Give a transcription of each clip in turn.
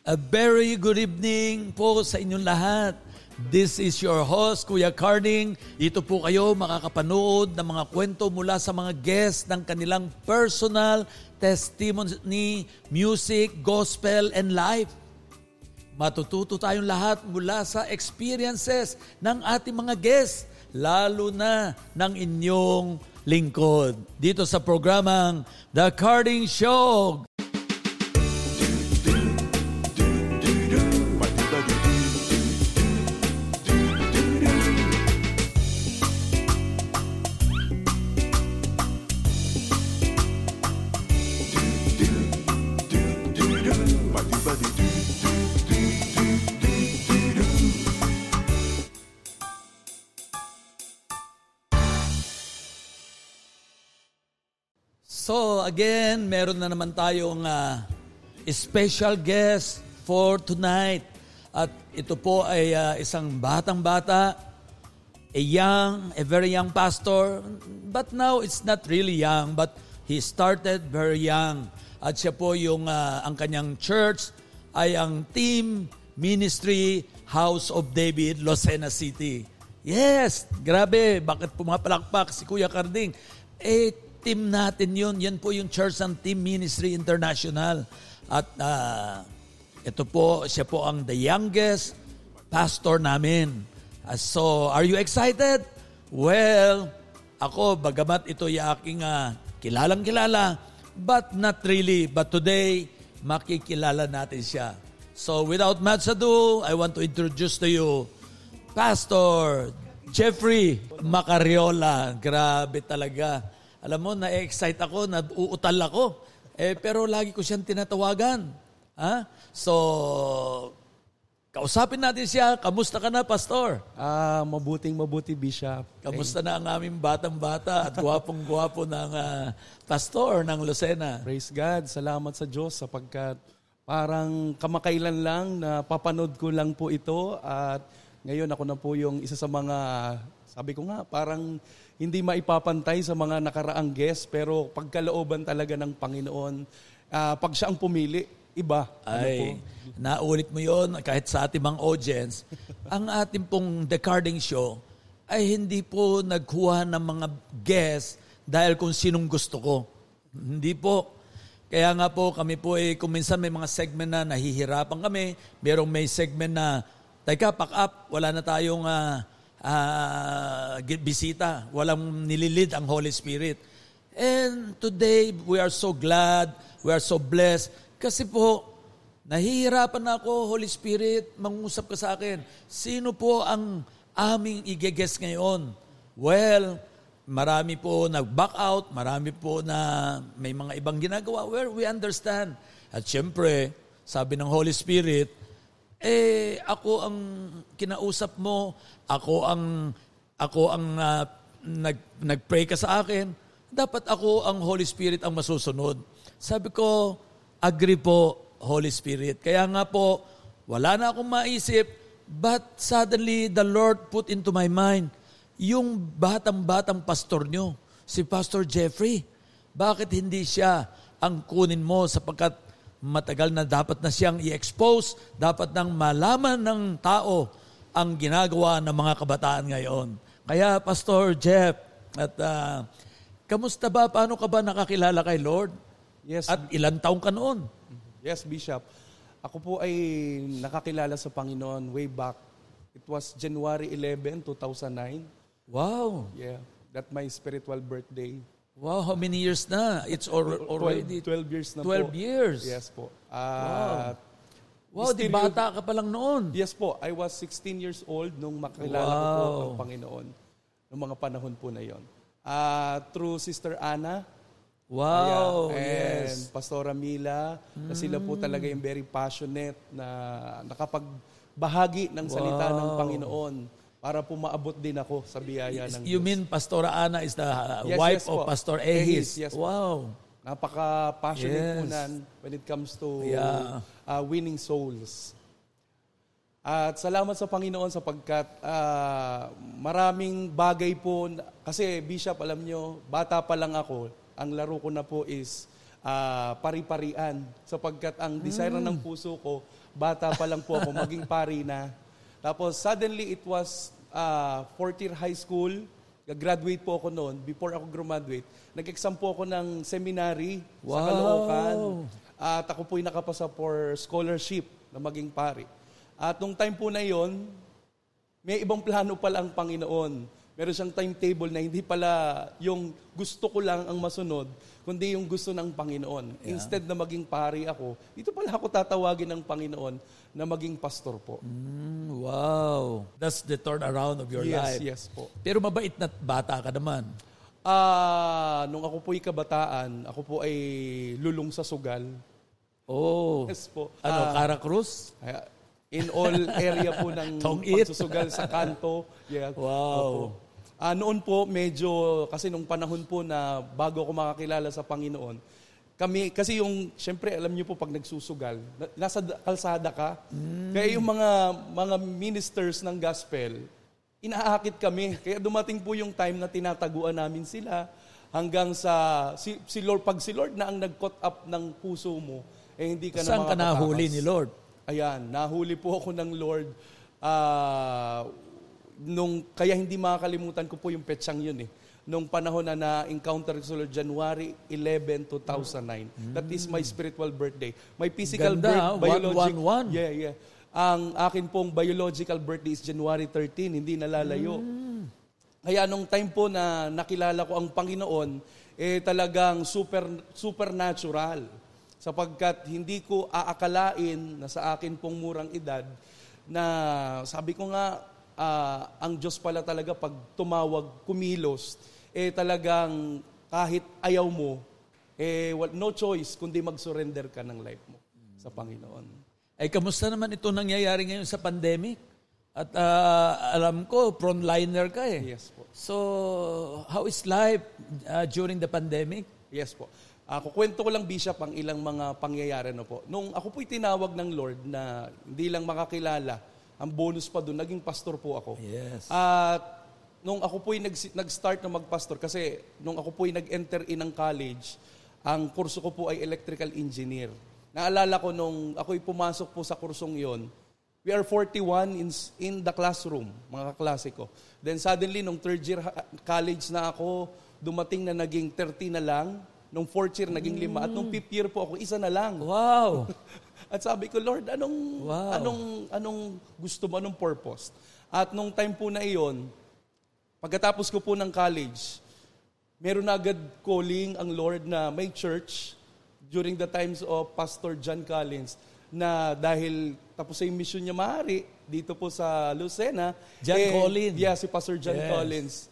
A very good evening po sa inyong lahat. This is your host, Kuya Carding. Dito po kayo makakapanood ng mga kwento mula sa mga guests ng kanilang personal testimony, music, gospel, and life. Matututo tayong lahat mula sa experiences ng ating mga guests, lalo na ng inyong lingkod. Dito sa programang The Carding Show. So again, meron na naman tayong special guest for tonight. At ito po ay isang batang-bata, a very young pastor. But now it's not really young, but he started very young. At siya po ang kanyang church ay ang Team Ministry House of David, Lucena City. Yes, grabe, bakit pumapalakpak si Kuya Carding? Team natin yun. Yan po yung church ng Team Ministry International. At ito po, siya po ang the youngest pastor namin. So, are you excited? Well, ako, bagamat ito yung aking kilalang-kilala, but not really. But today, makikilala natin siya. So, without much ado, I want to introduce to you Pastor Jeffrey Macariola. Grabe talaga. Alam mo, na-excite ako, na-uutal ako. Pero lagi ko siyang tinatawagan. So, kausapin natin siya. Kamusta ka na, Pastor? Mabuting-mabuti, Bishop. Kamusta na ang aming batang-bata at gwapong-gwapo ng Pastor ng Lucena? Praise God. Salamat sa Diyos sapagkat parang kamakailan lang na papanood ko lang po ito. At ngayon ako na po yung isa sa mga, sabi ko nga, parang hindi maipapantay sa mga nakaraang guest, pero pagkalooban talaga ng Panginoon, pag siya ang pumili, iba. Naulit mo yon kahit sa ating mga audience. Ang ating pong The Carding Show ay hindi po nagkuha ng mga guest dahil kung sinong gusto ko. Hindi po. Kaya nga po kami po kung minsan may mga segment na nahihirapan kami, merong may segment na, teka, pack up, wala na tayong bisita. Walang nililid ang Holy Spirit. And today, we are so glad, we are so blessed. Kasi po, nahihirapan na ako, Holy Spirit, mangusap ka sa akin. Sino po ang aming i-guest ngayon? Well, marami po nag-back out, marami po na may mga ibang ginagawa. Well, we understand. At syempre, sabi ng Holy Spirit, ako ang kinausap mo, ako ang nag-pray ka sa akin, dapat ako ang Holy Spirit ang masusunod. Sabi ko, agree po, Holy Spirit. Kaya nga po, wala na akong maisip, but suddenly the Lord put into my mind, yung batang-batang pastor nyo, si Pastor Jeffrey, bakit hindi siya ang kunin mo sapagkat matagal na dapat na siyang i-expose, dapat nang malaman ng tao ang ginagawa ng mga kabataan ngayon. Kaya, Pastor Jeff, at kamusta ba? Paano ka ba nakakilala kay Lord? Yes. At ilang taong ka noon? Yes, Bishop. Ako po ay nakakilala sa Panginoon way back. It was January 11, 2009. Wow. Yeah, that's my spiritual birthday. Wow, how many years na? It's already 12 years na 12 po. years. Yes po. Wow, di bata ka pa lang noon. Yes po. I was 16 years old nung makilala ko po ang Panginoon noong mga panahon po na yon. Through Sister Ana. Wow, and Pastora Mila. Na sila po talaga yung very passionate na nakapagbahagi ng salita ng Panginoon. Para po maabot din ako sa biyaya ng Diyos. You mean Pastora Ana is the wife of Pastor Ehis? Yes, wow. Napaka-passionate po nan when it comes to winning souls. At salamat sa Panginoon sapagkat maraming bagay po, kasi Bishop, alam nyo, bata pa lang ako, ang laro ko na po is pari-parian sapagkat ang desire ng puso ko bata pa lang po ako, maging pari na. Tapos suddenly it was fourth year high school. Graduate po ako noon. Before ako graduate, nag-exam po ako ng seminary sa Caloocan. At ako po'y nakapasa for scholarship na maging pari. At nung time po na yon, may ibang plano pala ang Panginoon. Meron siyang timetable na hindi pala yung gusto ko lang ang masunod, kundi yung gusto ng Panginoon. Yeah. Instead na maging pari ako, ito pala ako tatawagin ng Panginoon na maging pastor po. Wow. That's the turnaround of your life. Yes po. Pero mabait na bata ka naman. Nung ako po'y kabataan, ako po ay lulong sa sugal. Oh. Yes po. Cara Cruz? In all area po ng pagsusugal sa kanto. Yeah. Wow. Noon po, medyo, kasi nung panahon po na bago ako makakilala sa Panginoon, kami, kasi yung, syempre, alam niyo po, pag nagsusugal, nasa kalsada ka, kaya yung mga ministers ng gospel, inaakit kami. Kaya dumating po yung time na tinataguan namin sila, hanggang sa, si Lord, pag si Lord na ang nag-caught up ng puso mo, hindi ka na makakatakas. Saan ka nahuli ni Lord? Ayan, nahuli po ako ng Lord. Kaya hindi makakalimutan ko po yung petsang yun eh. Nung panahon na na-encounter ko sa Lord, January 11, 2009. That is my spiritual birthday. My physical biological. Yeah. Ang akin pong biological birthday is January 13, hindi nalalayo. Kaya nung time po na nakilala ko ang Panginoon, talagang supernatural. Sapagkat hindi ko aakalain na sa akin pong murang edad na sabi ko nga, ang Diyos pala talaga pag tumawag, kumilos, talagang kahit ayaw mo, no choice kundi mag-surrender ka ng life mo sa Panginoon. Kamusta naman ito nangyayari ngayon sa pandemic? At alam ko, frontliner ka eh. Yes po. So, how is life during the pandemic? Yes po. Kukwento ko lang, Bishop, ang ilang mga pangyayari na po. Nung ako po'y tinawag ng Lord na hindi lang makakilala, ang bonus pa doon, naging pastor po ako. Yes. At nung ako po'y nag-start na magpastor, kasi nung ako po'y nag-enter in ng college, ang kurso ko po ay electrical engineer. Naalala ko nung ako'y pumasok po sa kursong yon, we are 41 in the classroom, mga kaklase ko. Then suddenly, nung third year college na ako, dumating na naging 30 na lang. Nung fourth year, naging 5. At nung fifth year po ako, 1 na lang. Wow! At sabi ko, Lord, anong gusto mo, anong purpose? At nung time po na iyon, pagkatapos ko po ng college, meron na agad calling ang Lord na may church during the times of Pastor John Collins na dahil tapos sa mission niya maaari dito po sa Lucena. John Collins. Yeah, si Pastor John Collins.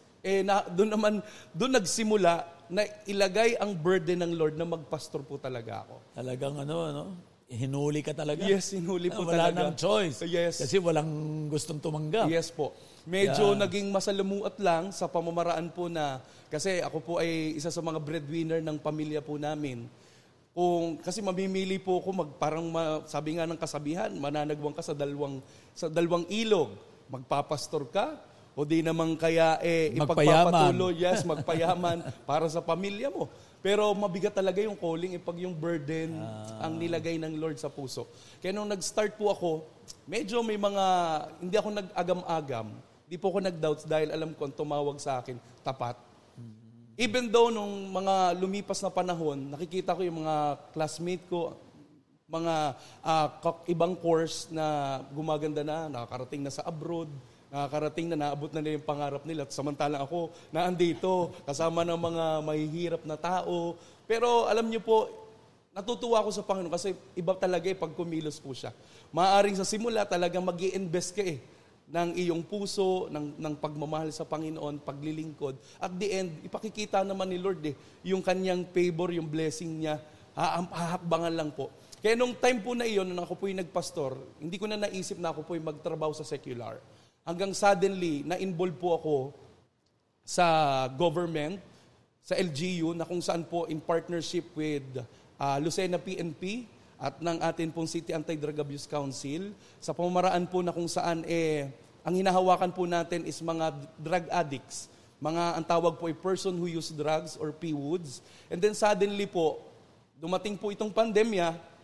Doon nagsimula na ilagay ang burden ng Lord na magpastor po talaga ako. Talagang hinuli ka talaga? Yes, hinuli po wala talaga. Wala nang choice. Yes. Kasi walang gustong tumanggap. Yes po. Medyo naging masalamuot lang sa pamamaraan po na, kasi ako po ay isa sa mga breadwinner ng pamilya po namin. Kasi mamimili po ako, sabi nga ng kasabihan, mananagwang ka sa dalawang ilog. Magpapastor ka, o di naman kaya ipagpapatuloy, magpayaman para sa pamilya mo. Pero mabigat talaga yung calling pag yung burden ang nilagay ng Lord sa puso. Kaya nung nag-start po ako, medyo may hindi ako nag-agam-agam. Hindi po ako nag-doubts dahil alam ko ang tumawag sa akin, tapat. Even though nung mga lumipas na panahon, nakikita ko yung mga classmate ko, mga ibang course na gumaganda na, nakakarating na sa abroad, nakakarating na naabot na nila yung pangarap nila. Samantalang ako, naandito, kasama ng mga mahihirap na tao. Pero alam niyo po, natutuwa ako sa Panginoon kasi iba talaga pag kumilos po siya. Maaaring sa simula talagang mag-i-invest ka ng iyong puso, ng pagmamahal sa Panginoon, paglilingkod. At the end, ipakikita naman ni Lord yung kanyang favor, yung blessing niya, hahakbangan lang po. Kaya nung time po na iyon, nung ako po'y nagpastor, hindi ko na naisip na ako po'y magtrabaho sa secular. Hanggang suddenly, na-involve po ako sa government, sa LGU, na kung saan po in partnership with Lucena PNP at ng atin pong City Anti-Drug Abuse Council, sa pamamaraan po na kung saan ang hinahawakan po natin is mga drug addicts. Ang tawag po ay person who use drugs or PWODs. And then suddenly po, dumating po itong pandemya,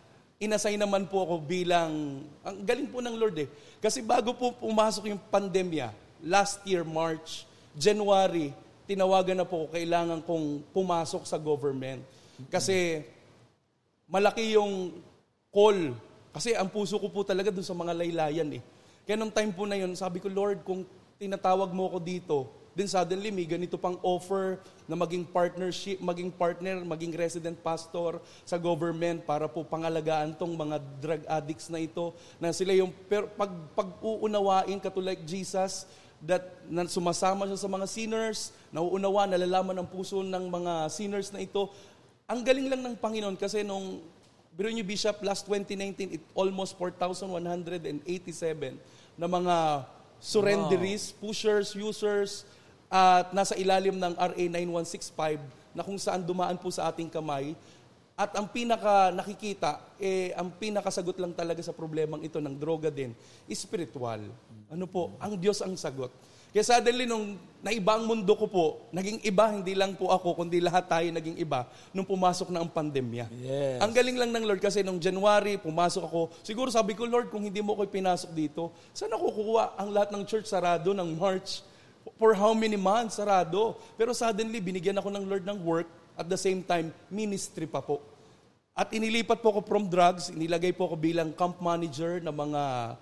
inassign naman po ako bilang, ang galing po ng Lord Kasi bago po pumasok yung pandemya, last year, March, January, tinawagan na po kailangan kong pumasok sa government. Kasi malaki yung call. Kasi ang puso ko po talaga dun sa mga laylayan Kaya nung time po na yun, sabi ko, Lord, kung tinatawag mo ako dito, then suddenly may ganito pang offer na maging partnership, maging partner, maging resident pastor sa government para po pangalagaan tong mga drug addicts na ito. Na sila yung, pero pag-uunawain, katulad Jesus, that na sumasama siya sa mga sinners, nauunawa, nalalaman ang puso ng mga sinners na ito. Ang galing lang ng Panginoon kasi nung, biro niyo Bishop, last 2019, it almost 4,187 na mga surrenderies, pushers, users, at nasa ilalim ng RA 9165 na kung saan dumaan po sa ating kamay. At ang pinaka nakikita, ang pinakasagot lang talaga sa problemang ito ng droga din, spiritual. Ano po? Ang Diyos ang sagot. Kaya suddenly, nung naiba ang mundo ko po, naging iba, hindi lang po ako, kundi lahat tayo naging iba nung pumasok na ang pandemya. Yes. Ang galing lang ng Lord kasi nung January, pumasok ako. Siguro sabi ko, Lord, kung hindi mo ako pinasok dito, saan ako kukuha? Ang lahat ng church sarado ng March. For how many months sarado? Pero suddenly, binigyan ako ng Lord ng work, at the same time, ministry pa po. At inilipat po ako from drugs, inilagay po ako bilang camp manager ng mga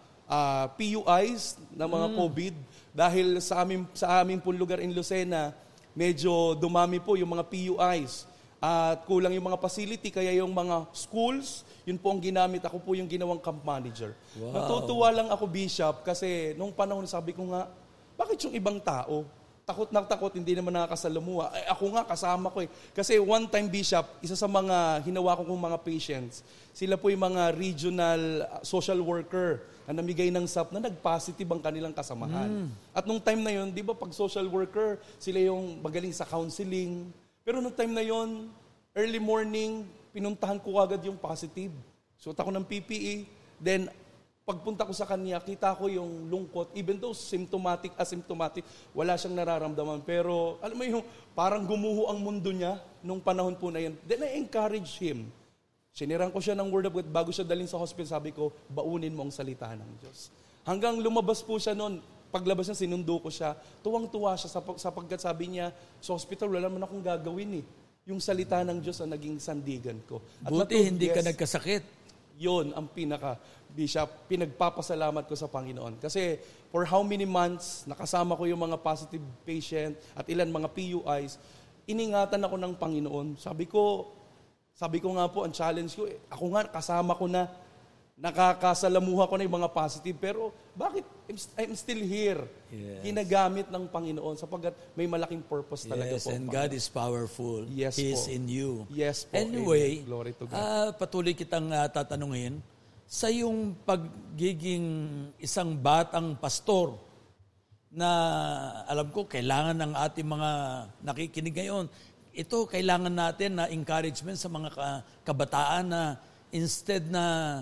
PUIs, ng mga COVID. Dahil sa aming pong lugar in Lucena, medyo dumami po yung mga PUIs. At kulang yung mga facility, kaya yung mga schools, yun po ang ginamit. Ako po yung ginawang camp manager. Wow. Natutuwa lang ako, Bishop, kasi nung panahon sabi ko nga, bakit yung ibang tao? Takot na takot, hindi naman nakakasalamuha. Ako nga, kasama ko Kasi one time, Bishop, isa sa mga hinawa ko kong mga patients, sila po yung mga regional social worker na namigay ng SAP na nag-positive ang kanilang kasamahan. At nung time na yun, di ba pag social worker, sila yung magaling sa counseling. Pero nung time na yun, early morning, pinuntahan ko agad yung positive. Suot ako ng PPE. Then, pagpunta ko sa kanya, kita ko yung lungkot. Even though asymptomatic, wala siyang nararamdaman. Pero, alam mo yung, parang gumuho ang mundo niya nung panahon po na yun. Then I encourage him. Siniran ko siya ng Word of God. Bago siya dalhin sa hospital, sabi ko, baunin mo ang salita ng Diyos. Hanggang lumabas po siya noon, paglabas niya, sinundo ko siya. Tuwang-tuwa siya sapagkat sabi niya, sa hospital, wala naman akong gagawin Yung salita ng Diyos ang naging sandigan ko. At buti hindi ka nagkasakit. Yun ang Bishop, pinagpapasalamat ko sa Panginoon. Kasi for how many months, nakasama ko yung mga positive patient at ilan mga PUIs, iningatan ako ng Panginoon. Sabi ko nga po, ang challenge ko, ako nga kasama ko na, nakakasalamuha ko na yung mga positive, pero bakit I'm still here? Yes. Ginagamit ng Panginoon sapagkat may malaking purpose talaga po. Yes, and God is powerful. Yes, He is po. in you. Yes po. Anyway, glory to God. Patuloy kitang tatanungin, sa yung pagiging isang batang pastor na alam ko kailangan ng ating mga nakikinig ngayon, ito kailangan natin na encouragement sa mga kabataan na instead na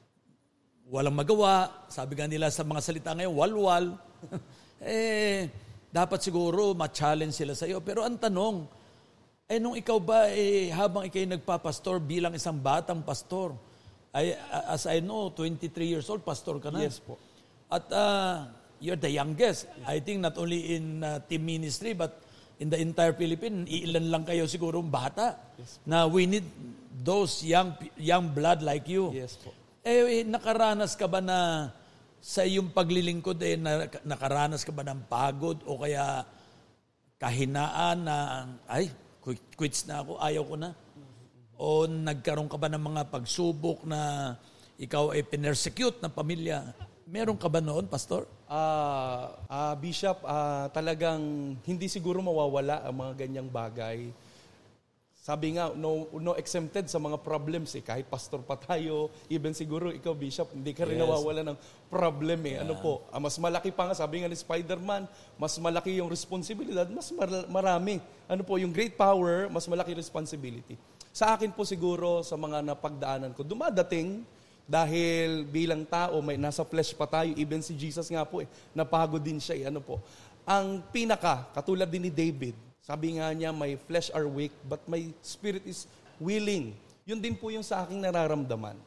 walang magawa, sabi nga nila sa mga salita ngayon, walwal, dapat siguro ma-challenge sila sa iyo. Pero ang tanong, nung ikaw ba, habang ikay nagpapastor bilang isang batang pastor, as I know, 23 years old, pastor ka na. Yes po. At you're the youngest. I think not only in team ministry, but in the entire Philippines, ilan lang kayo siguro bata. Yes, na we need those young blood like you. Yes po. Nakaranas ka ba na sa iyong paglilingkod, nakaranas ka ba ng pagod o kaya kahinaan na, quits na ako, ayaw ko na? O nagkaroon ka ba ng mga pagsubok na ikaw ay pinersecute ng pamilya? Meron ka ba noon, Pastor? Bishop, talagang hindi siguro mawawala ang mga ganyang bagay. Sabi nga, no exempted sa mga problems Kahit pastor pa tayo, even siguro ikaw, Bishop, hindi ka rin nawawala ng problem Yeah. Ano po, mas malaki pa nga, sabi nga ni Spider-Man, mas malaki yung responsibilidad, mas marami. Ano po, yung great power, mas malaki responsibility. Sa akin po siguro, sa mga napagdaanan ko, dumadating, dahil bilang tao, may nasa flesh pa tayo, even si Jesus nga po, napagod din siya. Ano po, ang katulad din ni David, sabi nga niya, my flesh are weak, but my spirit is willing. Yun din po yung sa aking nararamdaman.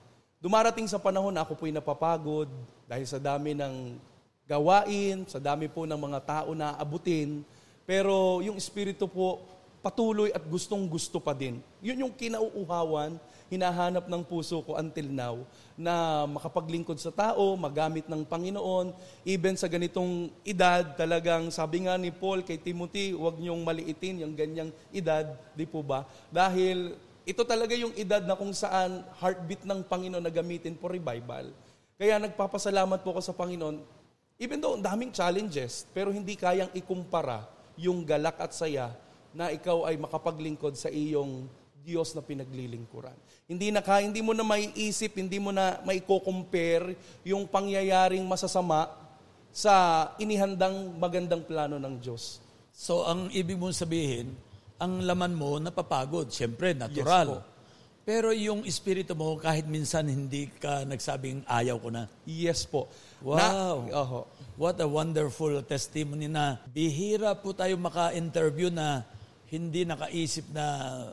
dumarating sa panahon na ako po'y napapagod dahil sa dami ng gawain, sa dami po ng mga tao na abutin. Pero yung Espiritu po, patuloy at gustong-gusto pa din. Yun yung kinauuhawan, hinahanap ng puso ko until now, na makapaglingkod sa tao, magamit ng Panginoon. Even sa ganitong edad, talagang sabi nga ni Paul kay Timothy, huwag niyong maliitin yung ganyang edad, di po ba? Dahil ito talaga yung edad na kung saan heartbeat ng Panginoon na gamitin for revival. Kaya nagpapasalamat po ako sa Panginoon, even though daming challenges, pero hindi kayang ikumpara yung galak at saya na ikaw ay makapaglingkod sa iyong Diyos na pinaglilingkuran. Hindi mo na maiisip, hindi mo na maiko-compare yung pangyayaring masasama sa inihandang magandang plano ng Diyos. So, ang ibig mong sabihin, ang laman mo napapagod. Siyempre, natural. Yes, pero yung espiritu mo, kahit minsan hindi ka nagsabing ayaw ko na. Yes po. Wow. What a wonderful testimony na bihira po tayo maka-interview na hindi nakaisip na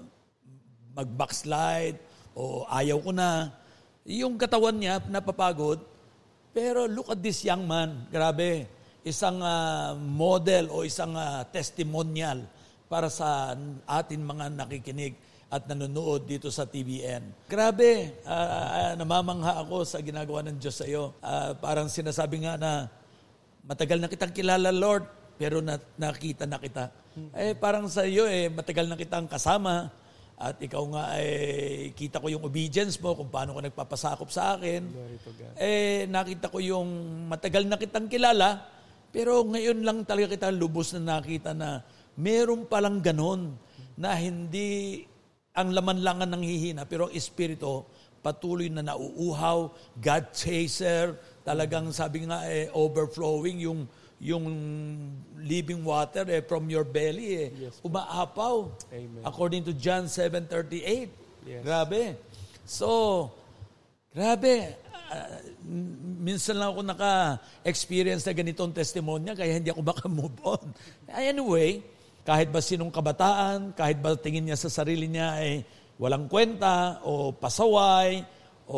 mag-backslide o ayaw ko na. Yung katawan niya napapagod, pero look at this young man. Grabe. Isang model o isang testimonial para sa atin mga nakikinig at nanonood dito sa TVN. Grabe, namamangha ako sa ginagawa ng Diyos sa iyo. Parang sinasabi nga na, matagal na kitang kilala, Lord, pero nakita na kita. Parang sa iyo, matagal na kitang kasama at ikaw nga, kita ko yung obedience mo kung paano ka nagpapasakop sa akin. Nakita ko yung matagal na kitang kilala, pero ngayon lang talaga kita lubos na nakita na meron palang ganon na hindi ang laman lang ang nanghihina, pero ang espiritu patuloy na nauuhaw, God chaser, talagang sabi nga overflowing yung living water from your belly Yes, umaapaw. Amen. According to John 7:38. Yes. Grabe. So, grabe. Minsan lang ako naka-experience na ganitong testimonya kaya hindi ako maka-move on. Anyway, kahit ba sinong kabataan, kahit ba tingin niya sa sarili niya ay walang kwenta o pasaway o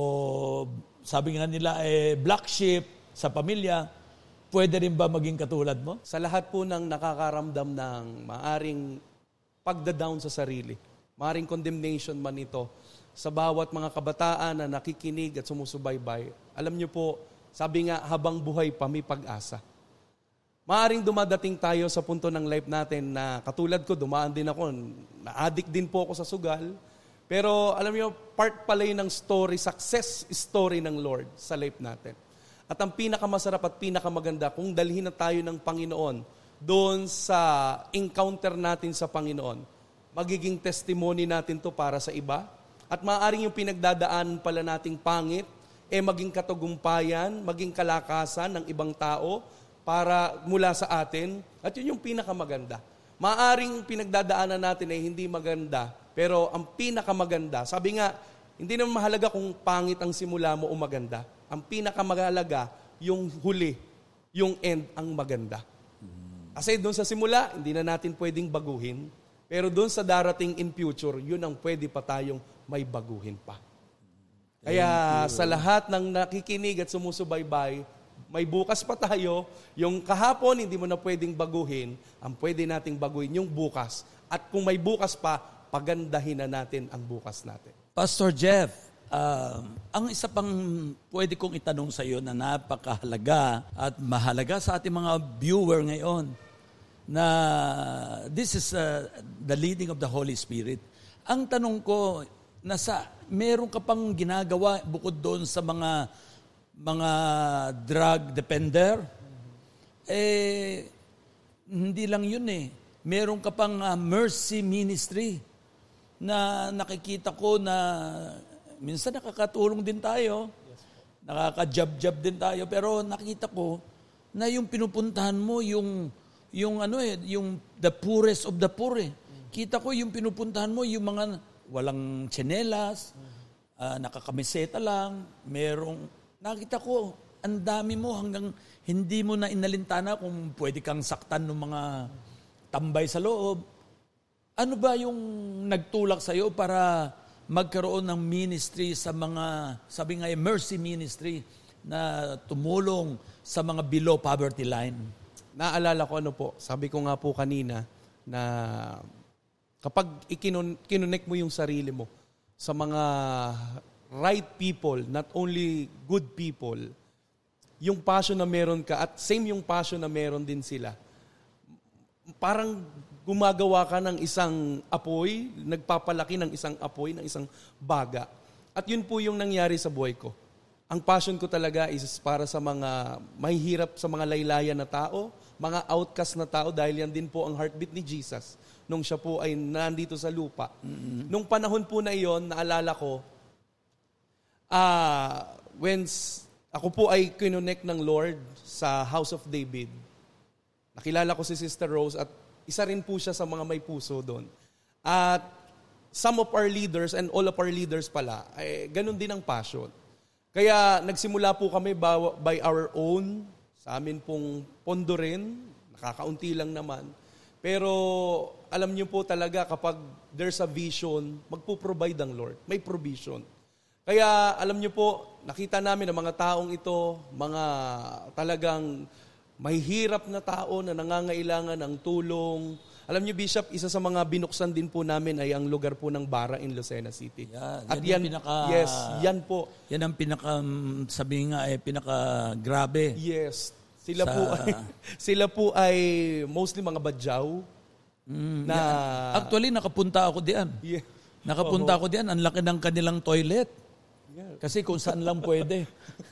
sabi nga nila black sheep sa pamilya, pwede rin ba maging katulad mo? Sa lahat po ng nakakaramdam ng maaring pagda-down sa sarili, maaring condemnation man ito, sa bawat mga kabataan na nakikinig at sumusubaybay, alam niyo po, sabi nga, habang buhay pa may pag-asa. Maaring dumadating tayo sa punto ng life natin na katulad ko, dumaan din ako, na-addict din po ako sa sugal. Pero alam niyo, part pala yun ng story, success story ng Lord sa life natin. At ang pinakamasarap at pinakamaganda, kung dalhin na tayo ng Panginoon doon sa encounter natin sa Panginoon, magiging testimony natin to para sa iba. At maaaring yung pinagdadaanan pala nating pangit, maging katagumpayan, maging kalakasan ng ibang tao, para mula sa atin, at yun yung pinakamaganda. Maaring pinagdadaanan natin ay hindi maganda, pero ang pinakamaganda, sabi nga, hindi naman mahalaga kung pangit ang simula mo o maganda. Ang pinakamahalaga, yung huli, yung end ang maganda. Kasi doon sa simula, hindi na natin pwedeng baguhin, pero doon sa darating in future, yun ang pwede pa tayong may baguhin pa. Kaya sa lahat ng nakikinig at sumusubaybay, may bukas pa tayo. Yung kahapon, hindi mo na pwedeng baguhin. Ang pwede nating baguhin yung bukas. At kung may bukas pa, pagandahin na natin ang bukas natin. Pastor Jeff, ang isa pang pwede kong itanong sa iyo na napakahalaga at mahalaga sa ating mga viewer ngayon, na this is the leading of the Holy Spirit. Ang tanong ko, meron ka pang ginagawa bukod doon sa mga drug depender, hindi lang yun Meron ka pang mercy ministry na nakikita ko na minsan nakakatulong din tayo, nakaka-jab-jab din tayo, pero nakita ko na yung pinupuntahan mo, yung the poorest of the poor Kita ko yung pinupuntahan mo, yung mga walang tsinelas, nakakamiseta lang, nakita ko, ang dami mo hanggang hindi mo na inalintana kung pwede kang saktan ng mga tambay sa loob. Ano ba yung nagtulak sa'yo para magkaroon ng ministry sa mga, sabi nga, mercy ministry na tumulong sa mga below poverty line? Naalala ko sabi ko nga po kanina na kapag kinonect mo yung sarili mo sa mga right people, not only good people, yung passion na meron ka at same yung passion na meron din sila, parang gumagawa ka ng isang apoy, nagpapalaki ng isang apoy, ng isang baga. At yun po yung nangyari sa buhay ko. Ang passion ko talaga is para sa mga mahihirap, sa mga laylayan na tao, mga outcast na tao, dahil yan din po ang heartbeat ni Jesus nung siya po ay nandito sa lupa. Mm-hmm. Nung panahon po na iyon, naalala ko, when ako po ay kinonect ng Lord sa House of David, nakilala ko si Sister Rose at isa rin po siya sa mga may puso doon. At some of our leaders and all of our leaders pala, ganun din ang passion. Kaya nagsimula po kami by our own, sa amin pong pondo rin, nakakaunti lang naman. Pero alam niyo po talaga kapag there's a vision, magpo-provide ang Lord. May provision. Kaya alam niyo po, nakita namin ang mga taong ito, mga talagang mahihirap na tao na nangangailangan ng tulong. Alam niyo, Bishop, isa sa mga binuksan din po namin ay ang lugar po ng Bara in Lucena City. At yan yan po. Yan ang sabi nga pinaka-grabe. Yes. Sila po ay mostly mga badyaw. Actually, nakapunta ako diyan. Yeah. Nakapunta ako diyan. Ang laki ng kanilang toilet. Yeah. Kasi kung saan lang pwede.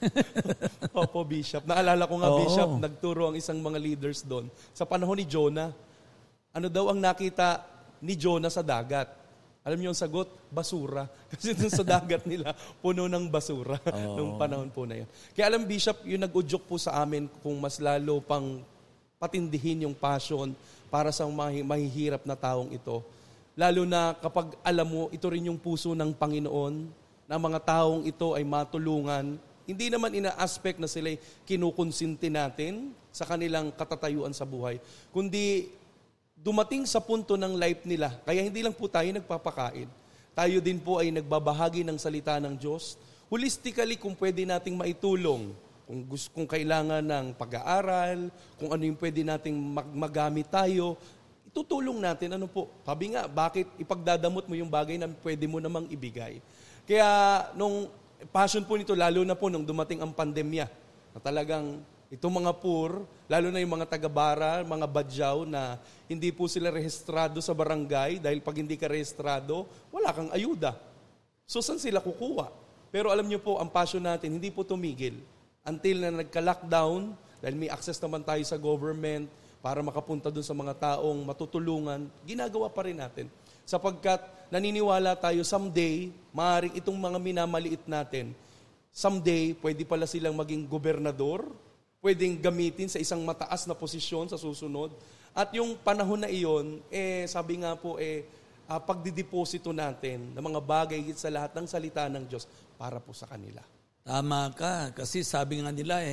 Opo, Bishop. Naalala ko nga, Bishop, nagturo ang isang mga leaders doon. Sa panahon ni Jonah, ano daw ang nakita ni Jonah sa dagat? Alam niyo ang sagot? Basura. Kasi dun sa dagat nila, puno ng basura nung panahon po na yun. Kaya alam, Bishop, yung nag-udyok po sa amin kung mas lalo pang patindihin yung passion para sa mahihirap na taong ito. Lalo na kapag alam mo, ito rin yung puso ng Panginoon, na mga taong ito ay matulungan. Hindi naman ina-aspect na sila kinukonsinti natin sa kanilang katatayuan sa buhay, kundi dumating sa punto ng life nila. Kaya hindi lang po tayo nagpapakain. Tayo din po ay nagbabahagi ng salita ng Diyos. Holistically, kung pwede nating maitulong, kung kailangan ng pag-aaral, kung ano yung pwede nating magamit tayo, itutulong natin. Ano po? Sabi nga, bakit ipagdadamot mo yung bagay na pwede mo namang ibigay? Kaya nung passion po nito, lalo na po nung dumating ang pandemya, na talagang itong mga poor, lalo na yung mga taga-bara, mga badyaw na hindi po sila rehistrado sa barangay dahil pag hindi ka rehistrado, wala kang ayuda. So saan sila kukuha? Pero alam niyo po, ang passion natin, hindi po tumigil. Until na nagka-lockdown, dahil may access naman tayo sa government para makapunta dun sa mga taong matutulungan, ginagawa pa rin natin. Sapagkat naniniwala tayo someday, maaaring itong mga minamaliit natin, someday, pwede pala silang maging gobernador, pwedeng gamitin sa isang mataas na posisyon sa susunod. At yung panahon na iyon, sabi nga po, pagdideposito natin ng mga bagay sa lahat ng salita ng Diyos para po sa kanila. Tama ka, kasi sabi nga nila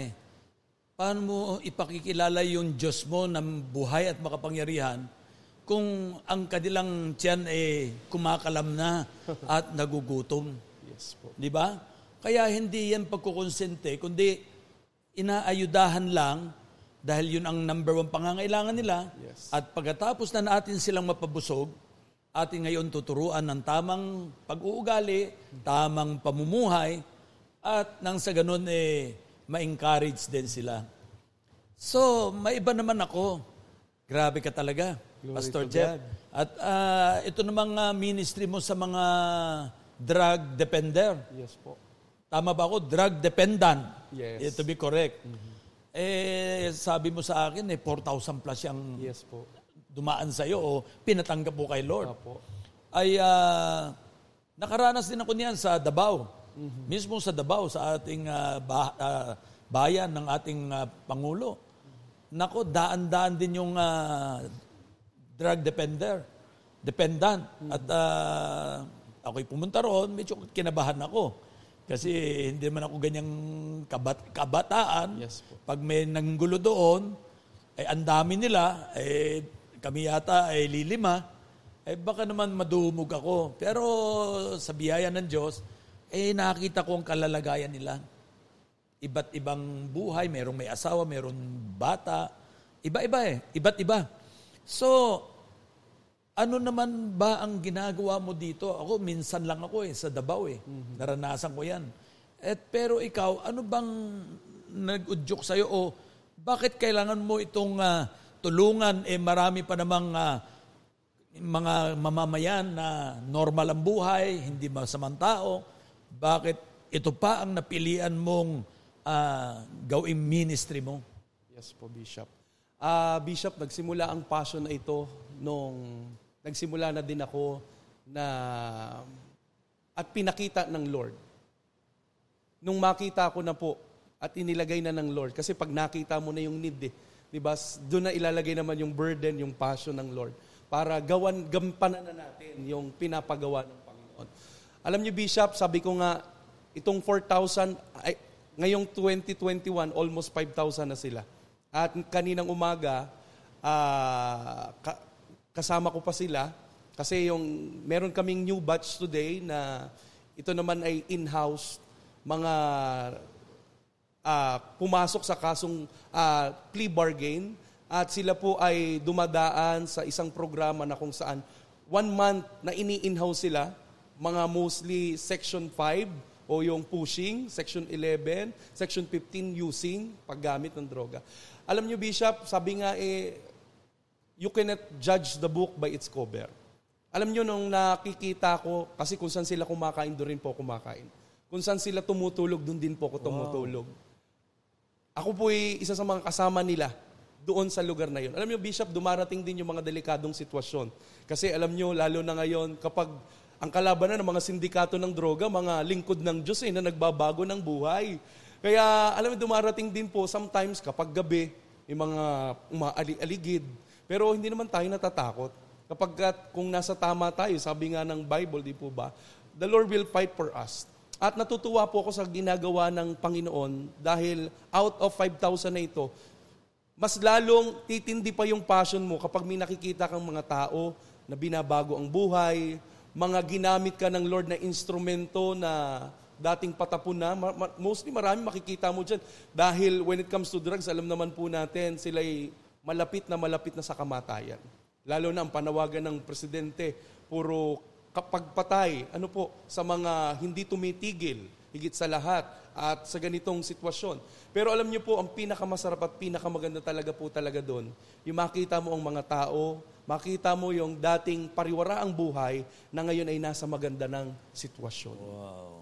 paano mo ipakikilala yung Diyos mo na buhay at makapangyarihan kung ang kanilang tiyan kumakalam na at nagugutom. Yes po. Di ba? Kaya hindi yan pagkukonsente, kundi inaayudahan lang dahil yun ang number one pangangailangan nila. Yes. At pagkatapos na natin silang mapabusog, ating ngayon tuturuan ng tamang pag-uugali, tamang pamumuhay, at nang sa ganun ma-encourage din sila. So, maiba naman ako. Grabe ka talaga. Glory Pastor to Jeff. God. At ito namang ministry mo sa mga drug depender. Yes po. Tama ba ako? Drug dependent. Yes. To be correct. Mm-hmm. Sabi mo sa akin, 4,000 plus yung yes po. dumaan sa'yo o pinatanggap po kay Lord. Opo. Ay, nakaranas din ako niyan sa Davao. Mm-hmm. Mismo sa Davao, sa ating bayan ng ating Pangulo. Nako, daan-daan din yung drug dependent. Mm-hmm. At ako'y pumunta roon, medyo kinabahan ako. Kasi hindi naman ako ganyang kabataan. Yes po. Pag may nanggulo doon, ang dami nila, kami yata ay 5, baka naman madumog ako. Pero sa biyaya ng Diyos, nakita ko ang kalalagayan nila. Iba't ibang buhay, merong may asawa, merong bata. Iba-iba iba't iba. So, ano naman ba ang ginagawa mo dito? Ako, minsan lang ako sa Davao Naranasan ko yan. Pero ikaw, ano bang nag-udyok sa'yo? O bakit kailangan mo itong tulungan? Marami pa namang mga mamamayan na normal ang buhay, hindi masamang tao. Bakit ito pa ang napilian mong gawing ministry mo? Yes po, Bishop. Bishop, nagsimula ang passion na ito nung nagsimula na din ako at pinakita ng Lord. Nung makita ko na po at inilagay na ng Lord, kasi pag nakita mo na yung need, diba, doon na ilalagay naman yung burden, yung passion ng Lord para gampanan na natin yung pinapagawa ng Panginoon. Alam niyo, Bishop, sabi ko nga, itong 4,000, ngayong 2021, almost 5,000 na sila. At kaninang umaga, kasama ko pa sila kasi meron kaming new batch today na ito naman ay in-house, mga pumasok sa kasong plea bargain, at sila po ay dumadaan sa isang programa na kung saan 1 month na ini-in-house sila, mga mostly Section 5 o yung pushing, Section 11, Section 15 using, paggamit ng droga. Alam niyo, Bishop, sabi nga you cannot judge the book by its cover. Alam niyo, nung nakikita ko, kasi kung saan sila kumakain, doon rin po kumakain. Kung saan sila tumutulog, doon din po ako tumutulog. Wow. Ako po ay isa sa mga kasama nila doon sa lugar na yun. Alam niyo, Bishop, dumarating din yung mga delikadong sitwasyon. Kasi alam niyo, lalo na ngayon, kapag ang kalabanan ng mga sindikato ng droga, mga lingkod ng Diyos na nagbabago ng buhay. Kaya, alam niyo, dumarating din po sometimes kapag gabi, yung mga umaaligid. Pero hindi naman tayo natatakot. Kung nasa tama tayo, sabi nga ng Bible, di po ba, the Lord will fight for us. At natutuwa po ako sa ginagawa ng Panginoon dahil out of 5,000 na ito, mas lalong titindi pa yung passion mo kapag may nakikita kang mga tao na binabago ang buhay, mga ginamit ka ng Lord na instrumento na dating patapon na. Mostly marami makikita mo dyan. Dahil when it comes to drugs, alam naman po natin, sila'y malapit na sa kamatayan. Lalo na ang panawagan ng presidente, puro pagpatay, sa mga hindi tumitigil, higit sa lahat, at sa ganitong sitwasyon. Pero alam niyo po, ang pinakamasarap at pinakamaganda talaga doon, yung makita mo ang mga tao, makita mo yung dating pariwara ang buhay na ngayon ay nasa maganda ng sitwasyon. Wow.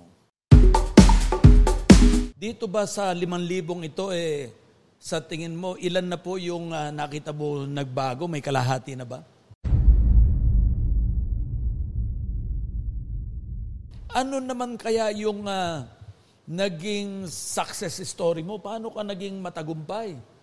Dito ba sa 5,000 ito, sa tingin mo, ilan na po yung nakita mo nagbago? May kalahati na ba? Ano naman kaya yung naging success story mo? Paano ka naging matagumpay?